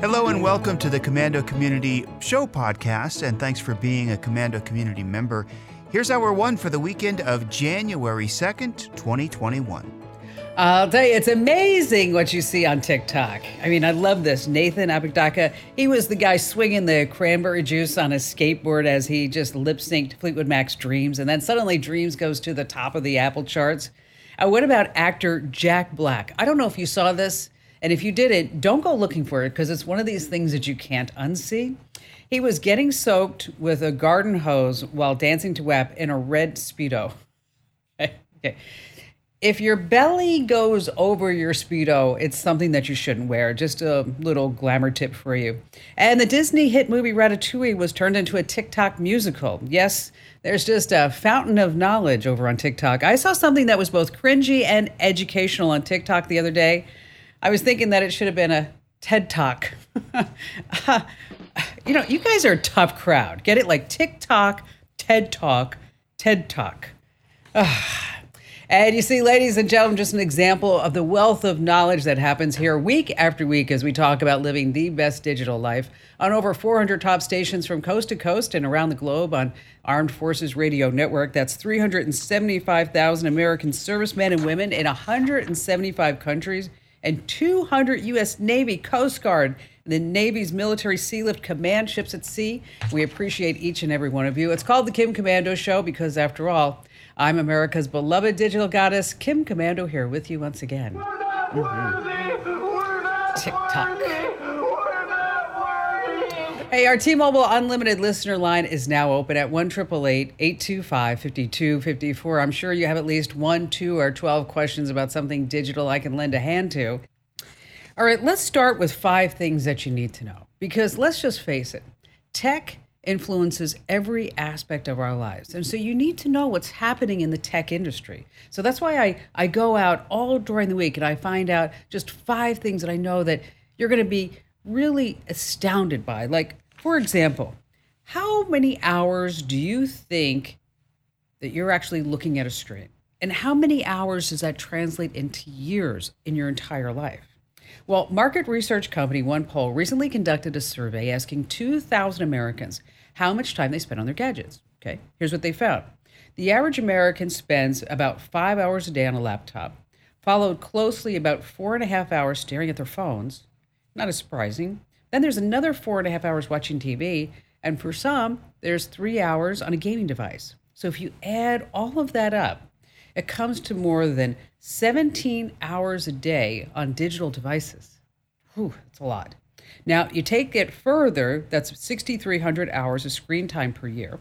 Hello and welcome to the Komando Community Show podcast, and thanks for being a Komando Community member. Here's our one for the weekend of January 2nd, 2021. I'll tell you, it's amazing what you see on TikTok. I mean, I love this. Nathan Apodaca, he was the guy swinging the cranberry juice on his skateboard as he just lip-synced Fleetwood Mac's Dreams, and then suddenly Dreams goes to the top of the Apple charts. What about actor Jack Black? I don't know if you saw this, and if you didn't, don't go looking for it because it's one of these things that you can't unsee. He was getting soaked with a garden hose while dancing to WAP in a red Speedo. Okay. If your belly goes over your Speedo, it's something that you shouldn't wear. Just a little glamour tip for you. And the Disney hit movie Ratatouille was turned into a TikTok musical. Yes, there's just a fountain of knowledge over on TikTok. I saw something that was both cringy and educational on TikTok the other day. I was thinking that it should have been a TED Talk. You guys are a tough crowd. Get it? Like TikTok, TED Talk, TED Talk. And you see, ladies and gentlemen, just an example of the wealth of knowledge that happens here week after week as we talk about living the best digital life on over 400 top stations from coast to coast and around the globe on Armed Forces Radio Network. That's 375,000 American servicemen and women in 175 countries and 200 U.S. Navy, Coast Guard, and the Navy's military sea lift command ships at sea. We appreciate each and every one of you. It's called the Kim Komando Show because, after all, I'm America's beloved digital goddess, Kim Komando, here with you once again. We're not worthy. We're not TikTok. worthy. We're not worthy. Hey, our T-Mobile Unlimited listener line is now open at 1-888-825-5254. I'm sure you have at least 1, 2, or 12 questions about something digital I can lend a hand to. All right, let's start with 5 things that you need to know. Because let's just face it, tech influences every aspect of our lives. And so you need to know what's happening in the tech industry. So that's why I go out all during the week and I find out just 5 things that I know that you're going to be really astounded by. Like, for example, how many hours do you think that you're actually looking at a screen? And how many hours does that translate into years in your entire life? Well, market research company OnePoll recently conducted a survey asking 2,000 Americans how much time they spend on their gadgets. Okay, here's what they found. The average American spends about 5 hours a day on a laptop, followed closely about 4.5 hours staring at their phones. Not as surprising. Then there's another 4.5 hours watching TV, and for some, there's 3 hours on a gaming device. So if you add all of that up, it comes to more than 17 hours a day on digital devices. Whew, that's a lot. Now, you take it further, that's 6,300 hours of screen time per year.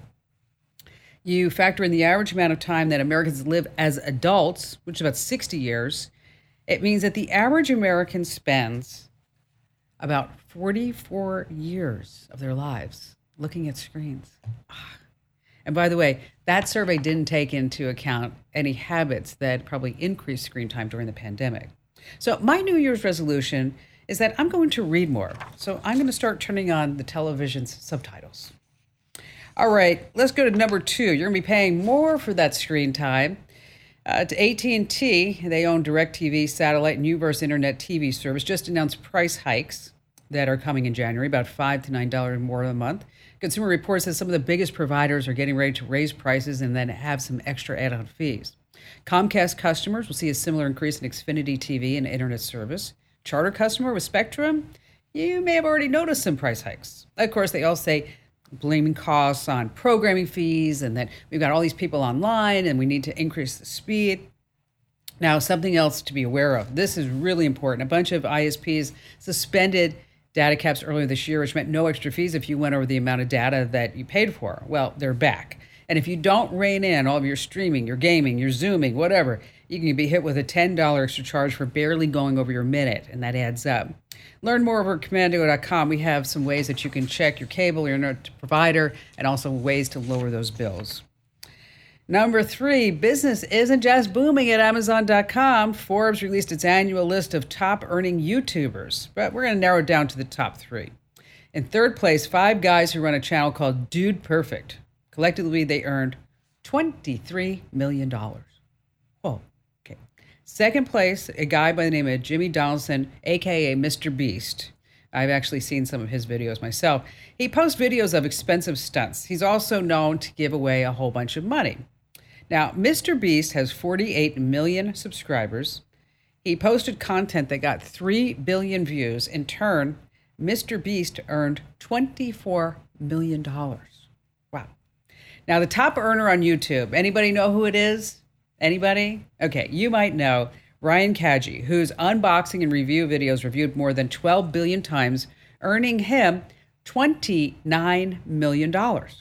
You factor in the average amount of time that Americans live as adults, which is about 60 years. It means that the average American spends about 44 years of their lives looking at screens. And by the way, that survey didn't take into account any habits that probably increased screen time during the pandemic. So my New Year's resolution is that I'm going to read more. So I'm going to start turning on the television's subtitles. All right, let's go to number 2. You're going to be paying more for that screen time. To AT&T, they own DirecTV satellite and Uverse internet TV service, just announced price hikes that are coming in January, about $5 to $9 more a month. Consumer Reports says some of the biggest providers are getting ready to raise prices and then have some extra add-on fees. Comcast customers will see a similar increase in Xfinity TV and internet service. Charter customer with Spectrum, you may have already noticed some price hikes. Of course, they all say blaming costs on programming fees and that we've got all these people online and we need to increase the speed. Now, something else to be aware of. This is really important. A bunch of ISPs suspended data caps earlier this year, which meant no extra fees if you went over the amount of data that you paid for. Well, they're back. And if you don't rein in all of your streaming, your gaming, your Zooming, whatever, you can be hit with a $10 extra charge for barely going over your minute, and that adds up. Learn more over at Komando.com. We have some ways that you can check your cable, your internet provider, and also ways to lower those bills. Number 3, business isn't just booming at Amazon.com. Forbes released its annual list of top earning YouTubers, but we're going to narrow it down to the top 3. In third place, 5 guys who run a channel called Dude Perfect. Collectively, they earned $23 million. Oh, okay. Second place, a guy by the name of Jimmy Donaldson, a.k.a. Mr. Beast, I've actually seen some of his videos myself. He posts videos of expensive stunts. He's also known to give away a whole bunch of money. Now, Mr. Beast has 48 million subscribers. He posted content that got 3 billion views. In turn, Mr. Beast earned $24 million. Wow. Now, the top earner on YouTube, anybody know who it is? Anybody? Okay, you might know Ryan Kaji, whose unboxing and review videos reviewed more than 12 billion times, earning him $29 million.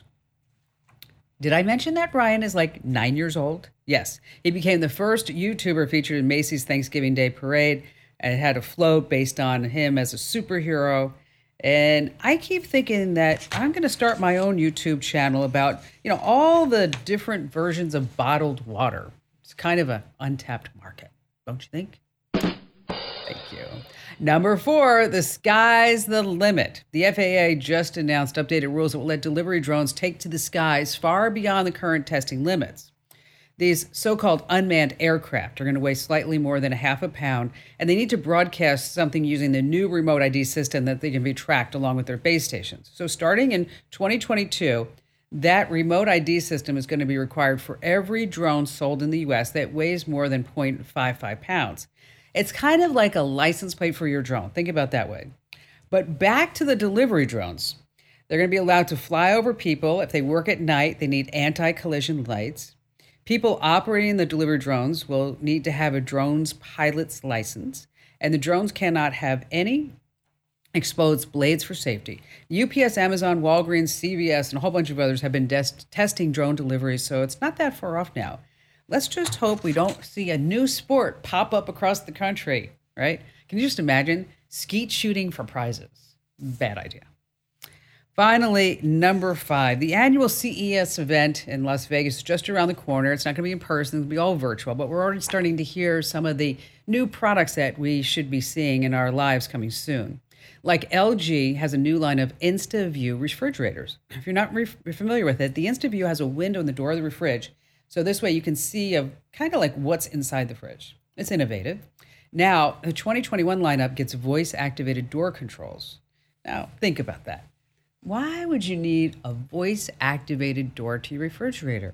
Did I mention that Ryan is like 9 years old? Yes. He became the first YouTuber featured in Macy's Thanksgiving Day Parade and had a float based on him as a superhero. And I keep thinking that I'm going to start my own YouTube channel about, all the different versions of bottled water. It's kind of an untapped market, don't you think? Thank you. Number 4, the sky's the limit. The FAA just announced updated rules that will let delivery drones take to the skies far beyond the current testing limits. These so-called unmanned aircraft are going to weigh slightly more than a half a pound, and they need to broadcast something using the new remote ID system that they can be tracked along with their base stations. So starting in 2022, that remote ID system is going to be required for every drone sold in the U.S. that weighs more than 0.55 pounds. It's kind of like a license plate for your drone. Think about it that way. But back to the delivery drones. They're going to be allowed to fly over people. If they work at night, they need anti-collision lights. People operating the delivery drones will need to have a drone's pilot's license. And the drones cannot have any exposed blades for safety. UPS, Amazon, Walgreens, CVS, and a whole bunch of others have been testing drone deliveries, so it's not that far off now. Let's just hope we don't see a new sport pop up across the country, right? Can you just imagine skeet shooting for prizes? Bad idea. Finally, number 5, the annual CES event in Las Vegas is just around the corner. It's not going to be in person, it'll be all virtual, but we're already starting to hear some of the new products that we should be seeing in our lives coming soon. Like LG has a new line of InstaView refrigerators. If you're not familiar with it, the InstaView has a window in the door of the fridge. So this way you can see kind of like what's inside the fridge. It's innovative. Now, the 2021 lineup gets voice-activated door controls. Now, think about that. Why would you need a voice-activated door to your refrigerator?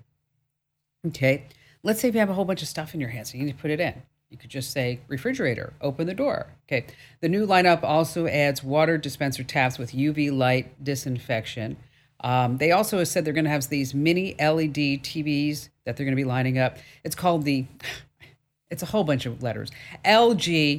Okay, let's say if you have a whole bunch of stuff in your hands, so you need to put it in. You could just say, refrigerator, open the door. Okay, the new lineup also adds water dispenser taps with UV light disinfection. They also have said they're going to have these mini LED TVs that they're going to be lining up. It's called it's a whole bunch of letters, LG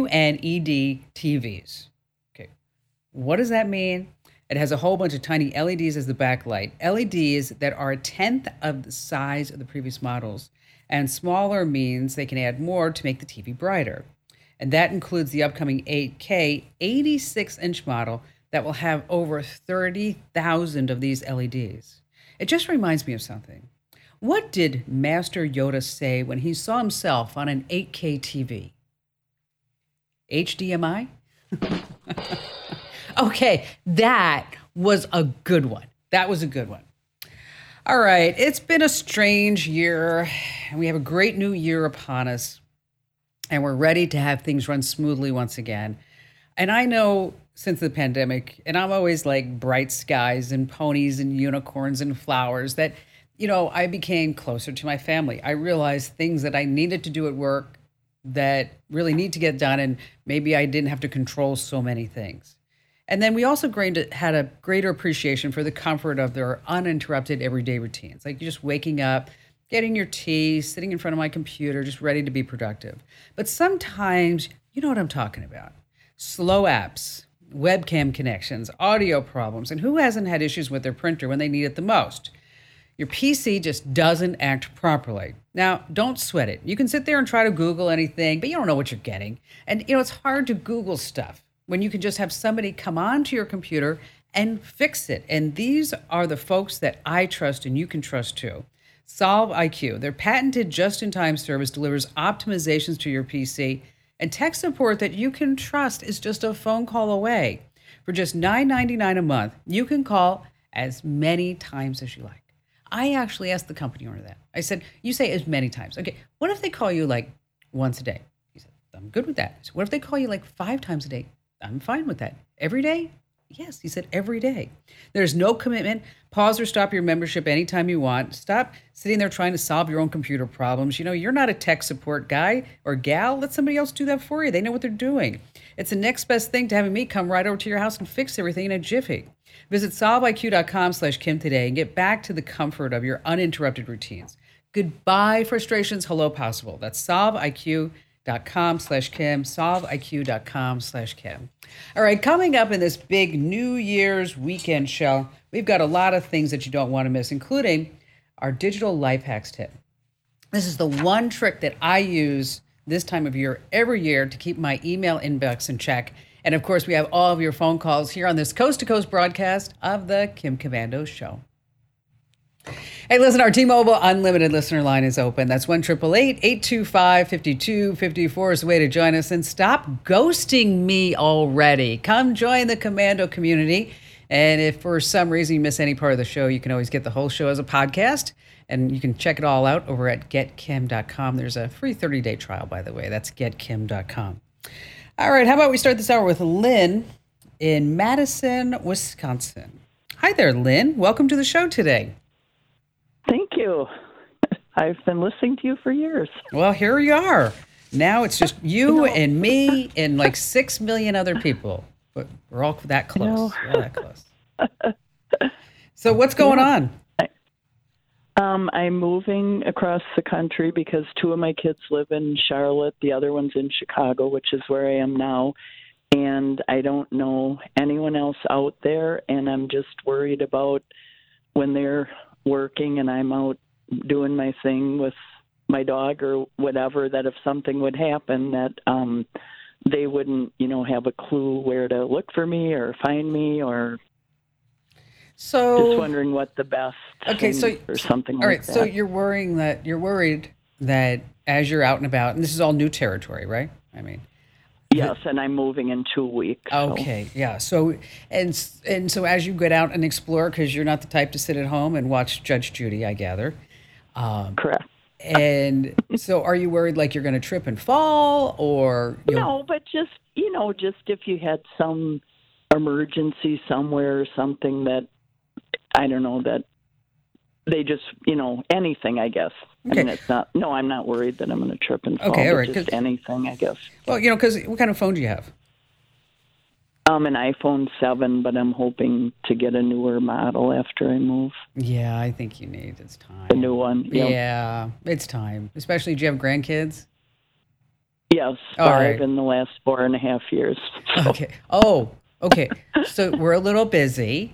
QNED TVs. Okay, what does that mean? It has a whole bunch of tiny LEDs as the backlight, LEDs that are a tenth of the size of the previous models, and smaller means they can add more to make the TV brighter. And that includes the upcoming 8K 86-inch model that will have over 30,000 of these LEDs. It just reminds me of something. What did Master Yoda say when he saw himself on an 8K TV? HDMI? Okay, that was a good one. That was a good one. All right, it's been a strange year, and we have a great new year upon us, and we're ready to have things run smoothly once again. And I know since the pandemic, and I'm always like bright skies and ponies and unicorns and flowers, that, I became closer to my family. I realized things that I needed to do at work that really need to get done, and maybe I didn't have to control so many things. And then we also had a greater appreciation for the comfort of their uninterrupted everyday routines, like just waking up, getting your tea, sitting in front of my computer, just ready to be productive. But sometimes, you know what I'm talking about. Slow apps, webcam connections, audio problems, and who hasn't had issues with their printer when they need it the most? Your PC just doesn't act properly. Now, don't sweat it. You can sit there and try to Google anything, but you don't know what you're getting. And, it's hard to Google stuff when you can just have somebody come onto your computer and fix it. And these are the folks that I trust and you can trust too. Solve IQ, their patented just-in-time service, delivers optimizations to your PC, and tech support that you can trust is just a phone call away. For just $9.99 a month, you can call as many times as you like. I actually asked the company owner that. I said, you say as many times. Okay, what if they call you like once a day? He said, I'm good with that. I said, what if they call you like 5 times a day? I'm fine with that. Every day? Yes, he said every day. There's no commitment. Pause or stop your membership anytime you want. Stop sitting there trying to solve your own computer problems. You know, you're not a tech support guy or gal. Let somebody else do that for you. They know what they're doing. It's the next best thing to having me come right over to your house and fix everything in a jiffy. Visit solveiq.com/Kim today and get back to the comfort of your uninterrupted routines. Goodbye frustrations, hello possible. That's solveiq.com/Kim, solveiq.com/Kim. All right, coming up in this big New Year's weekend show, we've got a lot of things that you don't want to miss, including our digital life hacks tip. This is the one trick that I use this time of year every year to keep my email inbox in check. And of course, we have all of your phone calls here on this coast-to-coast broadcast of the Kim Komando Show. Hey, listen, our T-Mobile Unlimited listener line is open. That's 1-888-825-5254 is the way to join us. And stop ghosting me already. Come join the Komando community. And if for some reason you miss any part of the show, you can always get the whole show as a podcast. And you can check it all out over at getkim.com. There's a free 30-day trial, by the way. That's getkim.com. All right, how about we start this hour with Lynn in Madison, Wisconsin. Hi there, Lynn. Welcome to the show today. Thank you. I've been listening to you for years. Well, here you are. Now it's just you and me and like 6 million other people. But we're all that close. We're all that close. So what's going on? I'm moving across the country because 2 of my kids live in Charlotte. The other one's in Chicago, which is where I am now. And I don't know anyone else out there. And I'm just worried about when they're working and I'm out doing my thing with my dog or whatever, that if something would happen, that they wouldn't, have a clue where to look for me or find me, or so just wondering what the best thing or something like that. All right, so you're worried that as you're out and about, and this is all new territory, right? I mean, yes, and I'm moving in 2 weeks. Okay, yeah. So and so as you get out and explore, because you're not the type to sit at home and watch Judge Judy, I gather. Correct. And so, are you worried like you're going to trip and fall, or no? But just if you had some emergency somewhere or something that I don't know, that they just anything, I guess. Okay. I mean, it's not. No, I'm not worried that I'm going to trip and fall. Okay, all right. Just anything, I guess. Well, because what kind of phone do you have? An iPhone 7, but I'm hoping to get a newer model after I move. Yeah, I think you need. It's time. The new one. Yep. Yeah, it's time. Especially, do you have grandkids? Yes, 5 in the last 4.5 years. So. Okay. Oh, okay. So we're a little busy.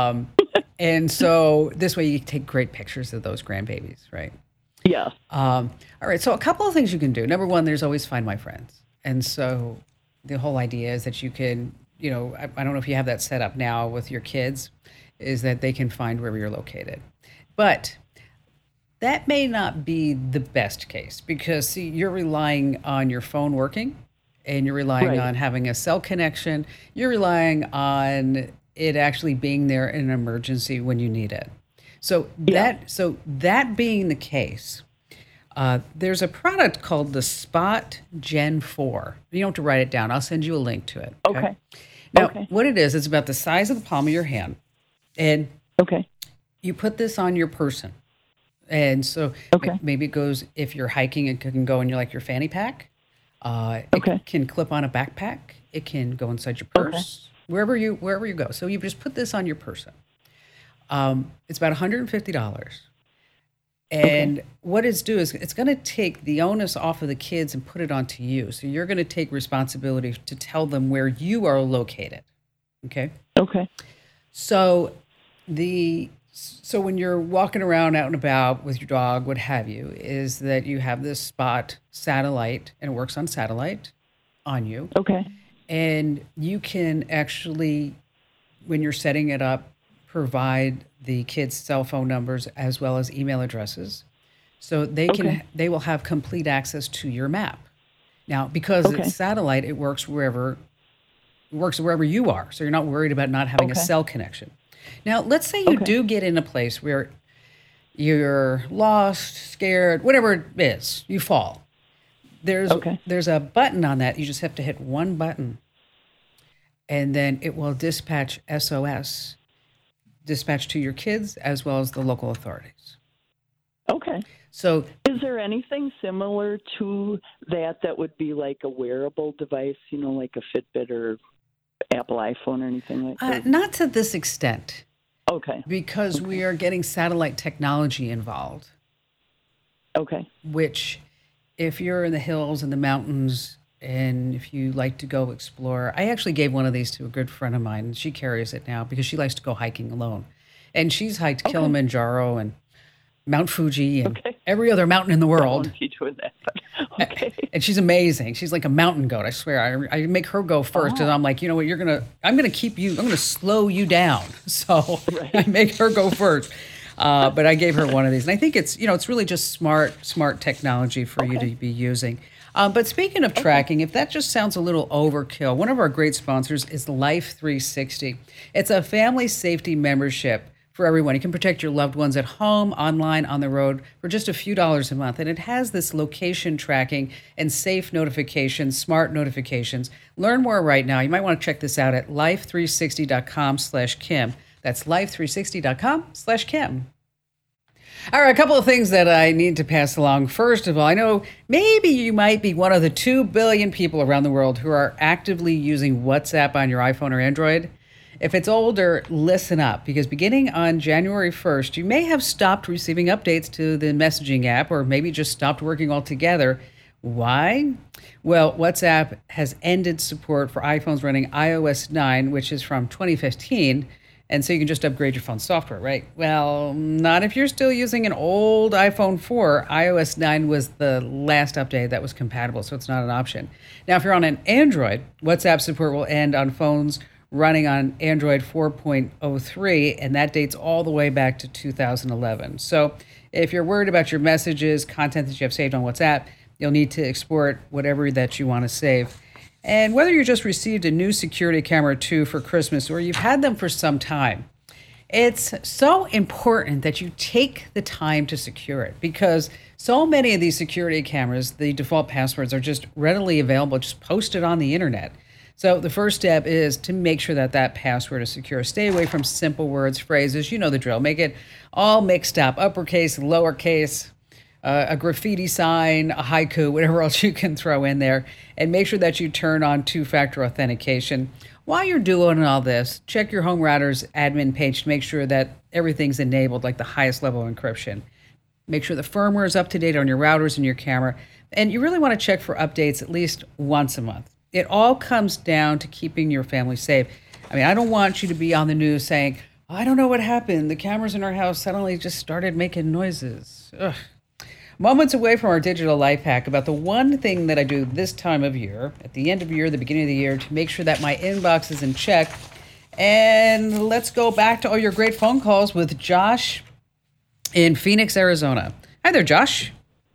And so this way you take great pictures of those grandbabies, right? Yeah. All right. So a couple of things you can do. Number one, there's always Find My Friends. And so the whole idea is that you can, I don't know if you have that set up now with your kids, is that they can find wherever you're located. But that may not be the best case because, see, you're relying on your phone working and you're relying on having a cell connection. You're relying on it actually being there in an emergency when you need it. So that being the case, there's a product called the Spot Gen 4. You don't have to write it down. I'll send you a link to it. Okay. Now, what it is, it's about the size of the palm of your hand. And you put this on your person. And so maybe it goes, if you're hiking, it can go in your fanny pack. It can clip on a backpack. It can go inside your purse, wherever you go. So you just put this on your person. It's about $150. And what it's do is it's going to take the onus off of the kids and put it onto you. So you're going to take responsibility to tell them where you are located. Okay? Okay. So when you're walking around out and about with your dog, what have you, is that you have this Spot satellite, and it works on satellite on you. Okay. And you can actually, when you're setting it up, provide the kids' cell phone numbers as well as email addresses, so they will have complete access to your map. Now, because it's satellite, it works wherever you are, so you're not worried about not having a cell connection. Now, let's say you do get in a place where you're lost, scared, whatever it is, you fall. There's a button on that. You just have to hit one button. and then it will dispatch SOS, dispatch to your kids as well as the local authorities. Okay. So Is there anything similar to that would be like a wearable device, like a Fitbit or Apple iPhone or anything like that? not to this extent, Okay. because we are getting satellite technology involved, Okay. which if you're in the hills and the mountains and if you like to go explore, I actually gave one of these to a good friend of mine, and she carries it now because she likes to go hiking alone. And she's hiked Kilimanjaro and Mount Fuji and every other mountain in the I world. won't be doing that, but okay. And she's amazing. She's like a mountain goat. I swear. I make her go first, and I'm like, you know what? I'm gonna keep you. I'm gonna slow you down. So I make her go first. But I gave her one of these, and I think it's really just smart technology for you to be using. But speaking of tracking, if that just sounds a little overkill, one of our great sponsors is Life 360. It's a family safety membership for everyone. You can protect your loved ones at home, online, on the road for just a few dollars a month. And it has this location tracking and safe notifications, smart notifications. Learn more right now. You might want to check this out at life360.com/Kim. That's life360.com/Kim. All right, a couple of things that I need to pass along. First of all, I know maybe you might be one of the 2 billion people around the world who are actively using WhatsApp on your iPhone or Android. If it's older, listen up, because beginning on January 1st, you may have stopped receiving updates to the messaging app, or maybe just stopped working altogether. Why? Well, WhatsApp has ended support for iPhones running iOS 9, which is from 2015, and so you can just upgrade your phone software, right? Well, not if you're still using an old iPhone 4. iOS 9 was the last update that was compatible, so it's not an option. Now, if you're on an Android, WhatsApp support will end on phones running on Android 4.03, and that dates all the way back to 2011. So if you're worried about your messages, content that you have saved on WhatsApp, you'll need to export whatever that you want to save. And whether you just received a new security camera or two for Christmas, or you've had them for some time, it's so important that you take the time to secure it, because so many of these security cameras, the default passwords are just readily available, just posted on the internet. So the first step is to make sure that password is secure. Stay away from simple words, phrases. You know the drill. Make it all mixed up, uppercase, lowercase, a graffiti sign, a haiku, whatever else you can throw in there. And make sure that you turn on two-factor authentication. While you're doing all this, check your home router's admin page to make sure that everything's enabled, like the highest level of encryption. Make sure the firmware is up to date on your routers and your camera. And you really want to check for updates at least once a month. It all comes down to keeping your family safe. I mean, I don't want you to be on the news saying, I don't know what happened. The cameras in our house suddenly just started making noises. Ugh. Moments away from our digital life hack about the one thing that I do this time of year, at the end of the year, the beginning of the year, to make sure that my inbox is in check. And let's go back to all your great phone calls with Josh in Phoenix, Arizona. Hi there, Josh.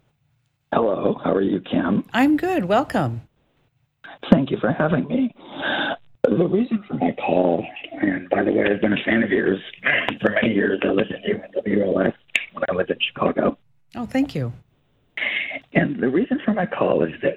Hello. How are you, Kim? I'm good. Welcome. Thank you for having me. The reason for my call, and by the way, I've been a fan of yours for many years. I listened to you in WLS when I lived in Chicago. Oh, thank you. And the reason for my call is this.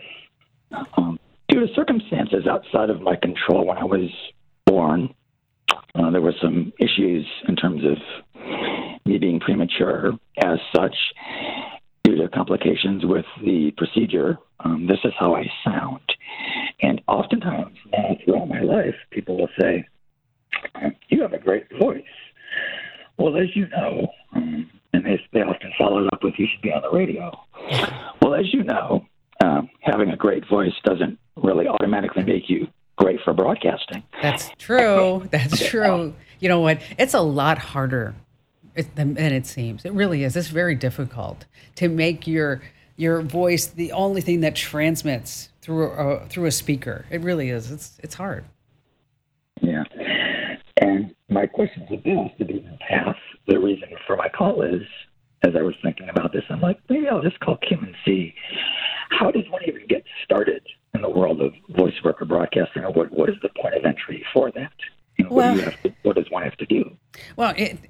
Due to circumstances outside of my control when I was born, there were some issues in terms of me being premature. As such, due to complications with the procedure, this is how I sound. And oftentimes now throughout my life, people will say, you have a great voice. Well, as you know, and they often follow it up with, you should be on the radio. Well, as you know, having a great voice doesn't really automatically make you great for broadcasting. That's true. That's true. You know what? It's a lot harder than it seems. It really is. It's very difficult to make your voice the only thing that transmits through a speaker. It really is. It's hard. Yeah. And my question to this, to be in path, the reason for my call is, as I was thinking about this, I'm like, maybe I'll just call Kim and see, how does one even get started in the world of voice work or broadcasting? Or what is the point of entry for that? What does one have to do? Well,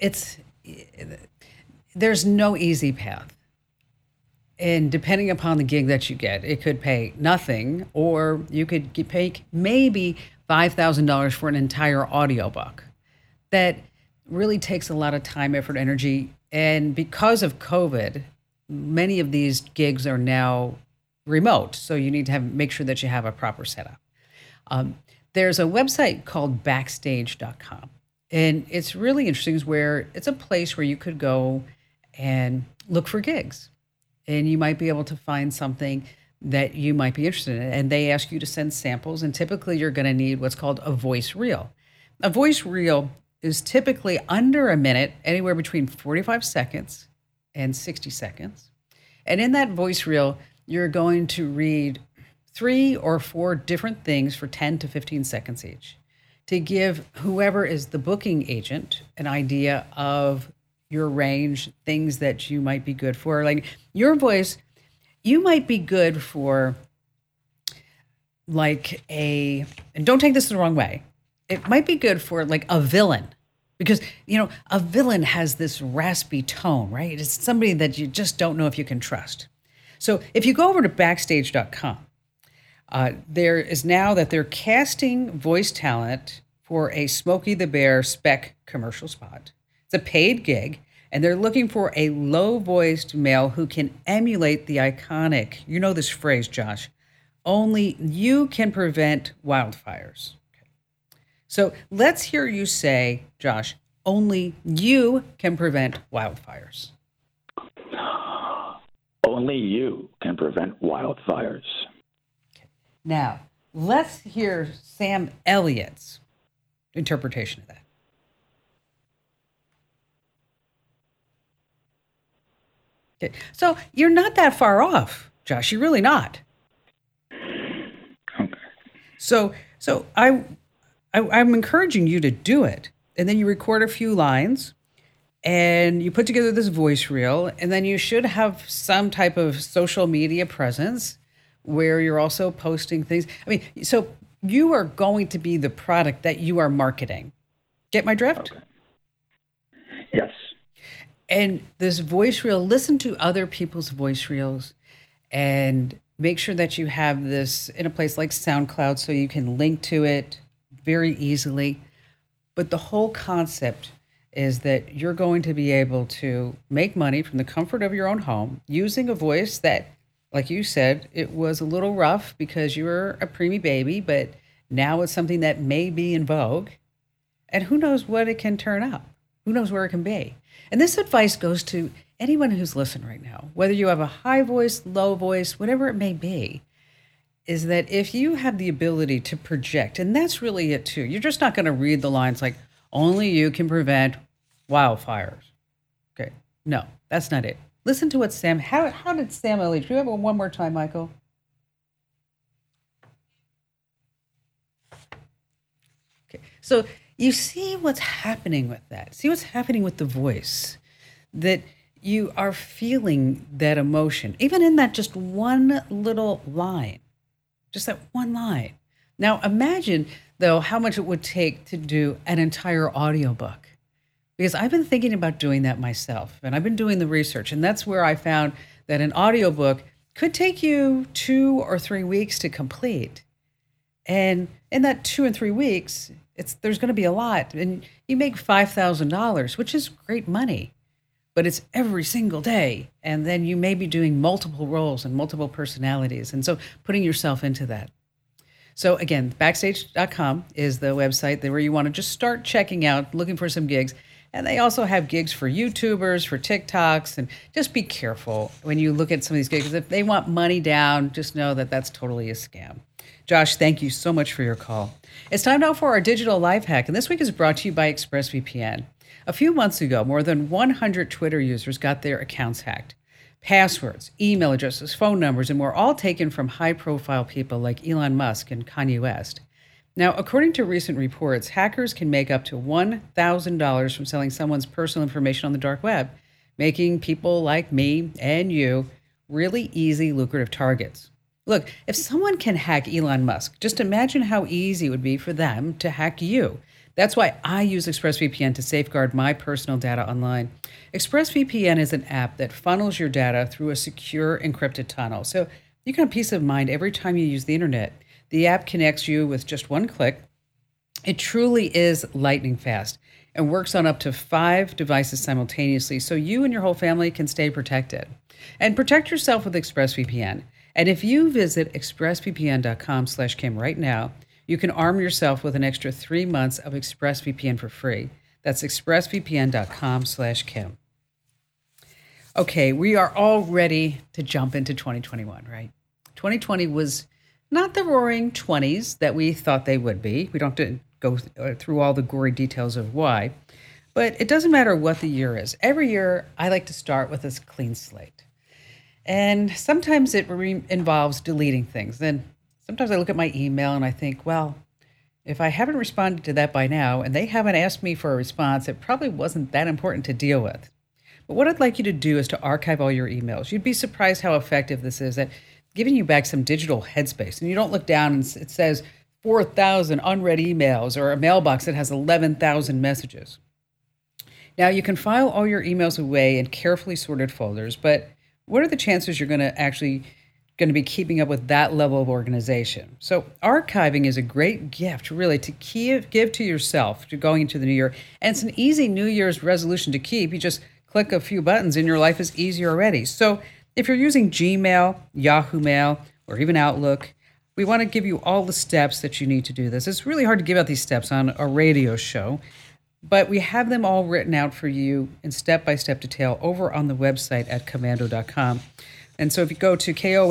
there's no easy path. And depending upon the gig that you get, it could pay nothing, or you could pay maybe $5,000 for an entire audiobook. That really takes a lot of time, effort, energy. And because of COVID, many of these gigs are now remote. So you need to make sure that you have a proper setup. There's a website called Backstage.com. And it's really interesting, is where it's a place where you could go and look for gigs. And you might be able to find something that you might be interested in. And they ask you to send samples. And typically you're going to need what's called a voice reel. A voice reel is typically under a minute, anywhere between 45 seconds and 60 seconds. And in that voice reel, you're going to read 3 or 4 different things for 10 to 15 seconds each, to give whoever is the booking agent an idea of your range, things that you might be good for. Like your voice, you might be good for and don't take this the wrong way, it might be good for like a villain. Because, a villain has this raspy tone, right? It's somebody that you just don't know if you can trust. So if you go over to Backstage.com, there is now that they're casting voice talent for a Smokey the Bear spec commercial spot. It's a paid gig, and they're looking for a low-voiced male who can emulate the iconic, you know this phrase, Josh, only you can prevent wildfires. Okay. So let's hear you say, Josh, only you can prevent wildfires. Only you can prevent wildfires. Okay. Now, let's hear Sam Elliott's interpretation of that. Okay. So you're not that far off, Josh. You're really not. Okay. So I'm encouraging you to do it. And then you record a few lines and you put together this voice reel, and then you should have some type of social media presence where you're also posting things. I mean, so you are going to be the product that you are marketing. Get my drift? Okay. Yes. And this voice reel, listen to other people's voice reels and make sure that you have this in a place like SoundCloud so you can link to it very easily. But the whole concept is that you're going to be able to make money from the comfort of your own home using a voice that, like you said, it was a little rough because you were a preemie baby, but now it's something that may be in vogue. And who knows what it can turn up? Who knows where it can be? And this advice goes to anyone who's listening right now, whether you have a high voice, low voice, whatever it may be, is that if you have the ability to project, and that's really it too, you're just not going to read the lines like, only you can prevent wildfires. Okay, no, that's not it. Listen to what how did Sam Elliott, do you have it one more time, Michael? Okay, so you see what's happening with that. See what's happening with the voice, that you are feeling that emotion, even in that just one little line, just that one line. Now imagine, though, how much it would take to do an entire audiobook. Because I've been thinking about doing that myself, and I've been doing the research, and that's where I found that an audiobook could take you 2 or 3 weeks to complete. And in that 2 and 3 weeks, there's going to be a lot, and you make $5,000, which is great money, but it's every single day. And then you may be doing multiple roles and multiple personalities, and so putting yourself into that. So again, Backstage.com is the website where you want to just start checking out, looking for some gigs. And they also have gigs for YouTubers, for TikToks, and just be careful when you look at some of these gigs. If they want money down, just know that that's totally a scam. Josh, thank you so much for your call. It's time now for our digital life hack, and this week is brought to you by ExpressVPN. A few months ago, more than 100 Twitter users got their accounts hacked. Passwords, email addresses, phone numbers, and more, all taken from high-profile people like Elon Musk and Kanye West. Now, according to recent reports, hackers can make up to $1,000 from selling someone's personal information on the dark web, making people like me and you really easy, lucrative targets. Look, if someone can hack Elon Musk, just imagine how easy it would be for them to hack you. That's why I use ExpressVPN to safeguard my personal data online. ExpressVPN is an app that funnels your data through a secure encrypted tunnel, so you can have peace of mind every time you use the internet. The app connects you with just one click, It truly is lightning fast and works on up to 5 devices simultaneously so you and your whole family can stay protected. And protect yourself with ExpressVPN. And if you visit expressvpn.com/Kim right now, you can arm yourself with an extra 3 months of ExpressVPN for free. That's expressvpn.com/Kim. Okay, we are all ready to jump into 2021, right? 2020 was not the roaring 20s that we thought they would be. We don't have to go through all the gory details of why. But it doesn't matter what the year is. Every year, I like to start with this clean slate. And sometimes it involves deleting things. Then sometimes I look at my email and I think, well, if I haven't responded to that by now and they haven't asked me for a response, it probably wasn't that important to deal with. But what I'd like you to do is to archive all your emails. You'd be surprised how effective this is at giving you back some digital headspace. And you don't look down and it says 4,000 unread emails or a mailbox that has 11,000 messages. Now, you can file all your emails away in carefully sorted folders, but what are the chances you're going to be keeping up with that level of organization? So archiving is a great gift, really, to give to yourself to going into the new year. And it's an easy New Year's resolution to keep. You just click a few buttons and your life is easier already. So if you're using Gmail, Yahoo Mail, or even Outlook, we want to give you all the steps that you need to do this. It's really hard to give out these steps on a radio show, but we have them all written out for you in step-by-step detail over on the website at komando.com. And so if you go to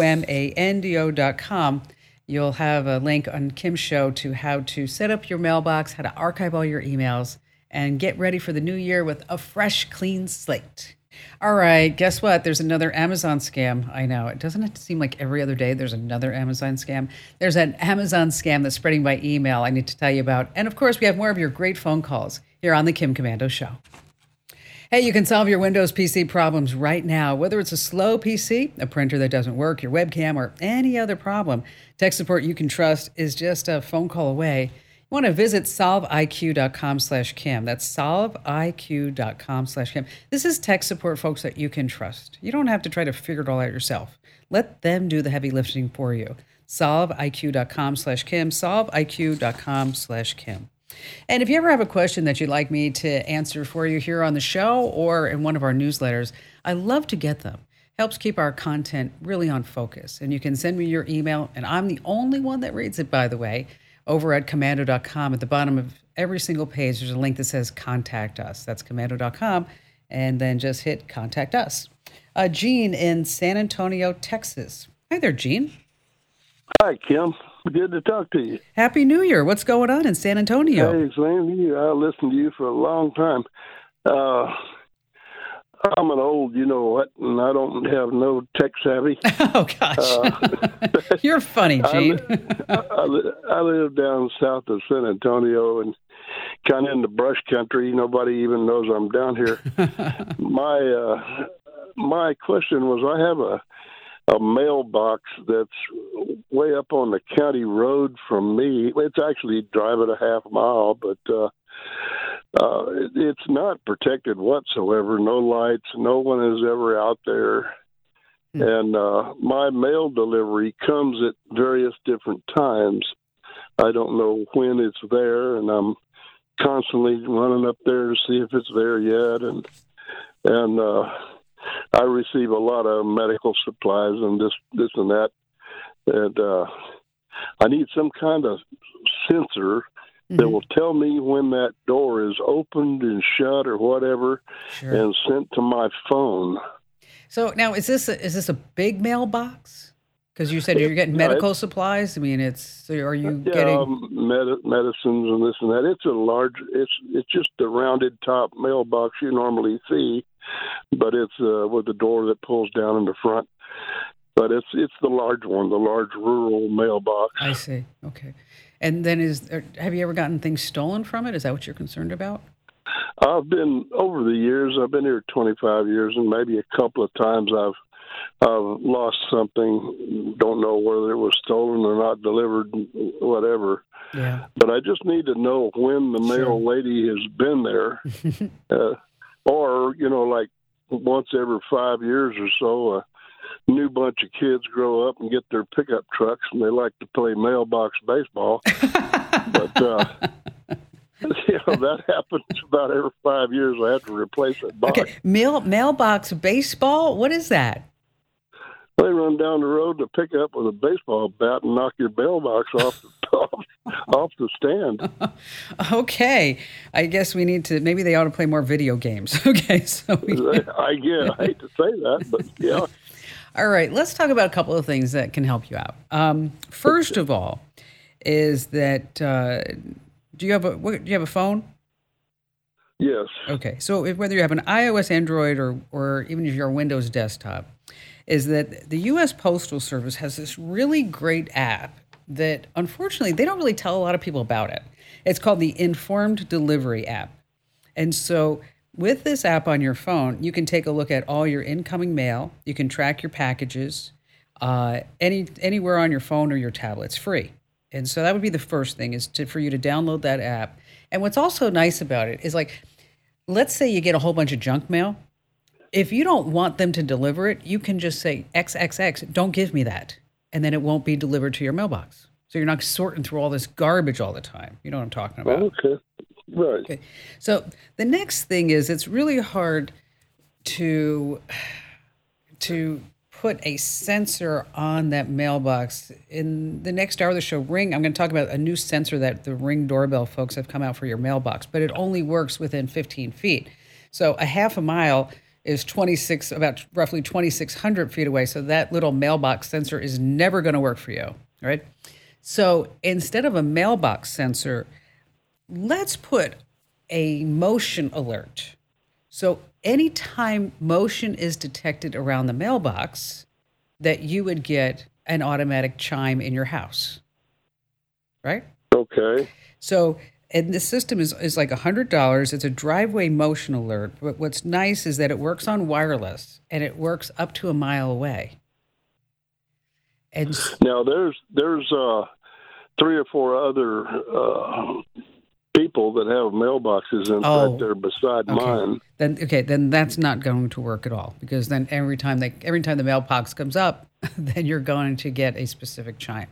komando.com, you'll have a link on Kim's show to how to set up your mailbox, how to archive all your emails, and get ready for the new year with a fresh, clean slate. All right, guess what? There's another Amazon scam. I know. It doesn't seem like every other day there's another Amazon scam. There's an Amazon scam that's spreading by email I need to tell you about. And of course, we have more of your great phone calls here on the Kim Komando Show. Hey, you can solve your Windows PC problems right now, whether it's a slow PC, a printer that doesn't work, your webcam, or any other problem. Tech support you can trust is just a phone call away. You want to visit solveiq.com/Kim. That's solveiq.com/Kim. This is tech support folks that you can trust. You don't have to try to figure it all out yourself. Let them do the heavy lifting for you. solveiq.com/Kim, solveiq.com/Kim. And if you ever have a question that you'd like me to answer for you here on the show or in one of our newsletters, I love to get them. Helps keep our content really on focus. And you can send me your email, and I'm the only one that reads it, by the way, over at komando.com. At the bottom of every single page, there's a link that says Contact Us. That's komando.com, and then just hit Contact Us. Gene in San Antonio, Texas. Hi there, Gene. Hi, Kim. Good to talk to you. Happy New Year. What's going on in San Antonio? Hey, same to you. I listened to you for a long time. I'm an old, you know what, and I don't have no tech savvy. Oh, gosh. You're funny, Gene. I live down south of San Antonio and kind of in the brush country. Nobody even knows I'm down here. My question was, I have a mailbox that's way up on the county road from me. It's actually driving a half mile, but it's not protected whatsoever. No lights. No one is ever out there. And my mail delivery comes at various different times. I don't know when it's there, and I'm constantly running up there to see if it's there yet. And I receive a lot of medical supplies and this and that. And I need some kind of sensor that will tell me when that door is opened and shut or whatever, and sent to my phone. So now, is this a big mailbox? Because you said you're getting medical supplies. I mean, are you getting medicines and this and that? It's a large. It's just a rounded top mailbox you normally see, but it's with a door that pulls down in the front. But it's the large one, the large rural mailbox. I see. Okay. And then have you ever gotten things stolen from it? Is that what you're concerned about? Over the years, I've been here 25 years, and maybe a couple of times I've lost something. Don't know whether it was stolen or not delivered, whatever. Yeah. But I just need to know when the mail lady has been there. Or, like once every 5 years or so, a new bunch of kids grow up and get their pickup trucks, and they like to play mailbox baseball. But So that happens about every 5 years. I have to replace that box. Okay, mailbox baseball. What is that? They run down the road to pick up with a baseball bat and knock your mailbox off the stand. Okay, I guess we need to. Maybe they ought to play more video games. Okay, so I hate to say that, but yeah. All right, let's talk about a couple of things that can help you out. First of all, is that do you have a phone? Yes. Okay, so whether you have an iOS, Android, or even if you're a Windows desktop, is that the U.S. Postal Service has this really great app that, unfortunately, they don't really tell a lot of people about it. It's called the Informed Delivery app. And so with this app on your phone, you can take a look at all your incoming mail. You can track your packages anywhere on your phone or your tablet. It's free. And so that would be the first thing, is for you to download that app. And what's also nice about it is, like, let's say you get a whole bunch of junk mail. If you don't want them to deliver it, you can just say XXX, don't give me that. And then it won't be delivered to your mailbox. So you're not sorting through all this garbage all the time. You know what I'm talking about? Okay. Right. Okay. So the next thing is, it's really hard to put a sensor on that mailbox. In the next hour of the show, Ring, I'm going to talk about a new sensor that the Ring doorbell folks have come out for your mailbox, but it only works within 15 feet. So a half a mile is about roughly 2,600 feet away. So that little mailbox sensor is never going to work for you, right? So instead of a mailbox sensor, let's put a motion alert. So anytime motion is detected around the mailbox, that you would get an automatic chime in your house, right? Okay. So, and the system is like $100. It's a driveway motion alert. But what's nice is that it works on wireless, and it works up to a mile away. And now there's 3 or 4 other people that have mailboxes right there beside mine. Then that's not going to work at all, because then every time the mailbox comes up, then you're going to get a specific chime.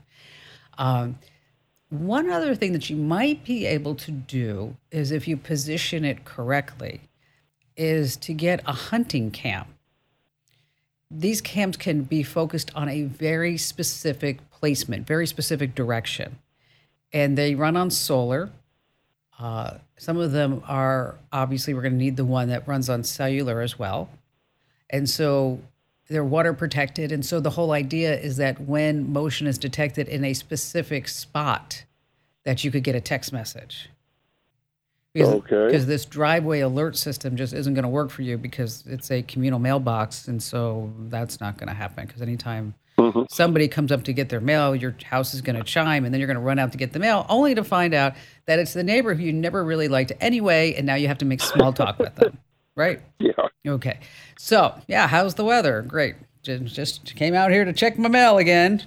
One other thing that you might be able to do is, if you position it correctly, is to get a hunting cam. These cams can be focused on a very specific placement, very specific direction, and they run on solar. Some of them are, obviously, we're going to need the one that runs on cellular as well. And so they're water protected. And so the whole idea is that when motion is detected in a specific spot, that you could get a text message. Because this driveway alert system just isn't going to work for you, because it's a communal mailbox. And so that's not going to happen, because anytime somebody comes up to get their mail, your house is going to chime, and then you're going to run out to get the mail, only to find out that it's the neighbor who you never really liked anyway, and now you have to make small talk with them, right? Yeah. Okay. So, yeah, how's the weather? Great. Just came out here to check my mail again.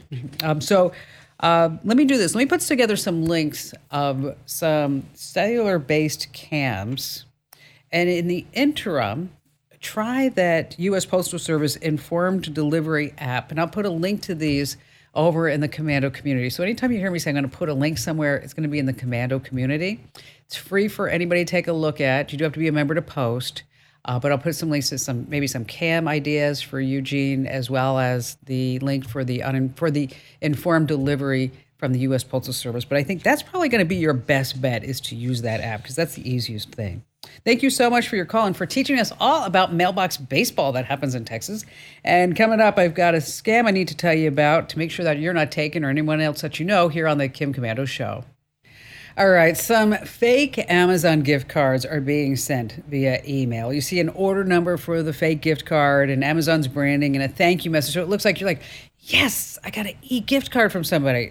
Let me do this. Let me put together some links of some cellular-based cams, and in the interim, try that U.S. Postal Service Informed Delivery app, and I'll put a link to these over in the Commando community. So anytime you hear me say I'm going to put a link somewhere, it's going to be in the Commando community. It's free for anybody to take a look at. You do have to be a member to post, but I'll put some links to maybe some cam ideas for Eugene, as well as the link for the Informed Delivery from the U.S. Postal Service. But I think that's probably going to be your best bet, is to use that app, because that's the easiest thing. Thank you so much for your call and for teaching us all about mailbox baseball that happens in Texas. And coming up, I've got a scam I need to tell you about to make sure that you're not taken, or anyone else that you know, here on the Kim Komando Show. All right, some fake Amazon gift cards are being sent via email. You see an order number for the fake gift card and Amazon's branding and a thank you message. So it looks like you're like, yes, I got an e-gift card from somebody.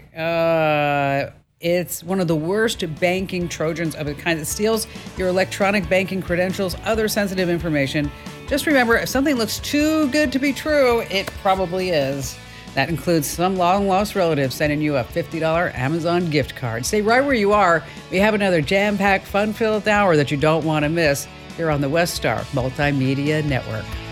It's one of the worst banking Trojans of its kind that steals your electronic banking credentials, other sensitive information. Just remember, if something looks too good to be true, it probably is. That includes some long-lost relatives sending you a $50 Amazon gift card. Stay right where you are. We have another jam-packed, fun-filled hour that you don't want to miss here on the West Star Multimedia Network.